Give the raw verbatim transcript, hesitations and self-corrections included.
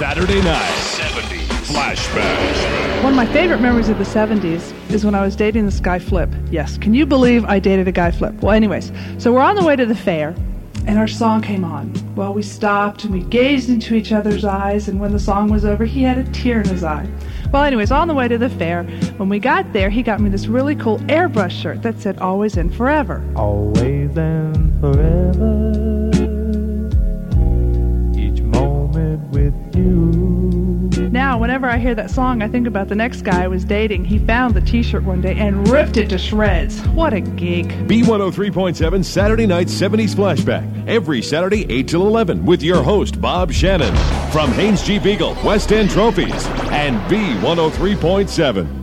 Saturday night seventies flashback. One of my favorite memories of the seventies is when I was dating this guy Flip. Yes, can you believe I dated a guy Flip? Well, anyways, so we're on the way to the fair, and our song came on. Well, we stopped, and we gazed into each other's eyes, and when the song was over, he had a tear in his eye. Well, anyways, on the way to the fair, when we got there, he got me this really cool airbrush shirt that said Always and Forever. Always and forever, each moment with you. Now, whenever I hear that song, I think about the next guy I was dating. He found the t-shirt one day and ripped it to shreds. What a geek. B one oh three point seven Saturday Night seventies Flashback. Every Saturday, eight till eleven, with your host, Bob Shannon. From Haynes G. Beagle, West End Trophies, and B one oh three point seven.